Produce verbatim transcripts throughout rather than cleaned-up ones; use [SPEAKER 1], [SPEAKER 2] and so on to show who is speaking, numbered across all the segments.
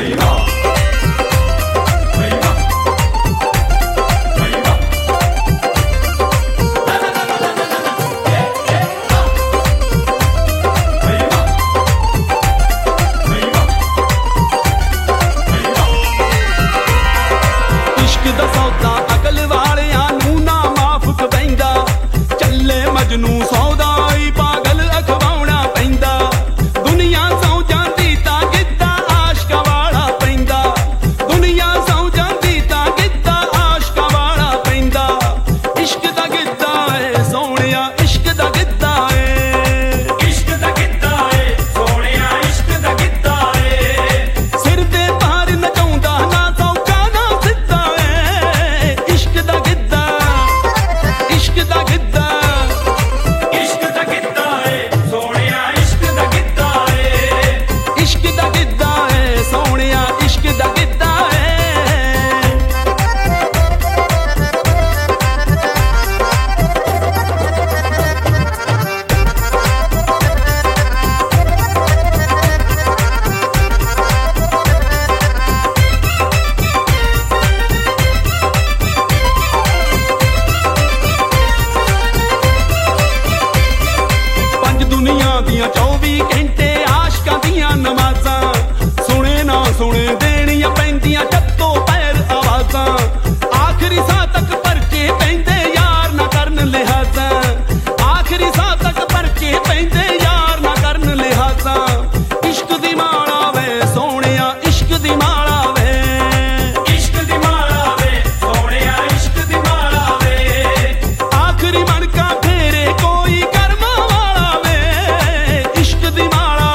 [SPEAKER 1] चौबी घंटे आशकां दियां नमाज़ां सुने ना सुने देनियां पैंदियां टप्पो पैर आवाज़ां आखिरी साह तक परचे पैंदे यार ना करन लिहाज़ां आखिरी साह तक परचे पैंदे यार ना करन लिहाज़ां इश्क दी माला वे सोहणिया इश्क दी माला वे इश्क दी माला वे सोहणिया इश्क दी माला वे आखिरी मनका फेरे कोई कर्मा वाला वे इश्क दी माला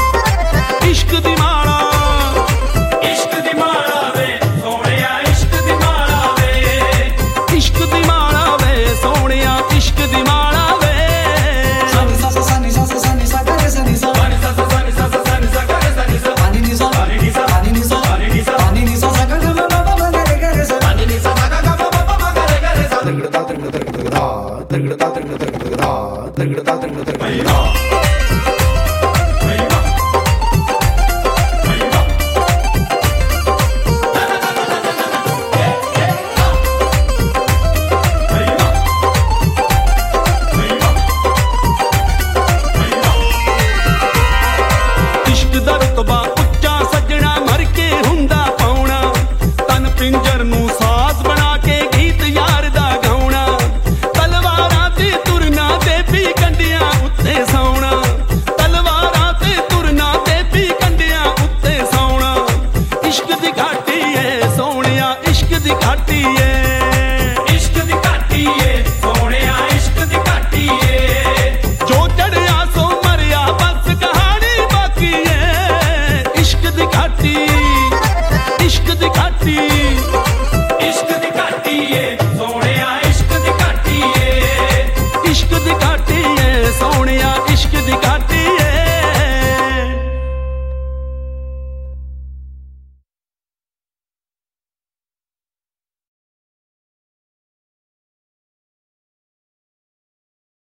[SPEAKER 1] इश्क दी माला इश्क दी माला वे सोहणिया इश्क दी माला वे इश्क दी माला वे सोहणिया इश्क दी माला वे
[SPEAKER 2] Sani sa sa sani sa sa sani sa gare sani sa
[SPEAKER 1] sani sa sa sani sa sa sani sa gare sani sa
[SPEAKER 2] Ani ni sa
[SPEAKER 1] Ani ni sa
[SPEAKER 2] Ani ni sa
[SPEAKER 1] Ani ni sa
[SPEAKER 2] Ani ni sa sa ga ga ma ma ma gare gare sa
[SPEAKER 1] Ani ni sa ga ga ma ma ma gare gare sa
[SPEAKER 2] Tirgda tirgda tirgda tirgda tirgda tirgda tirgda tirgda tirgda
[SPEAKER 1] Mai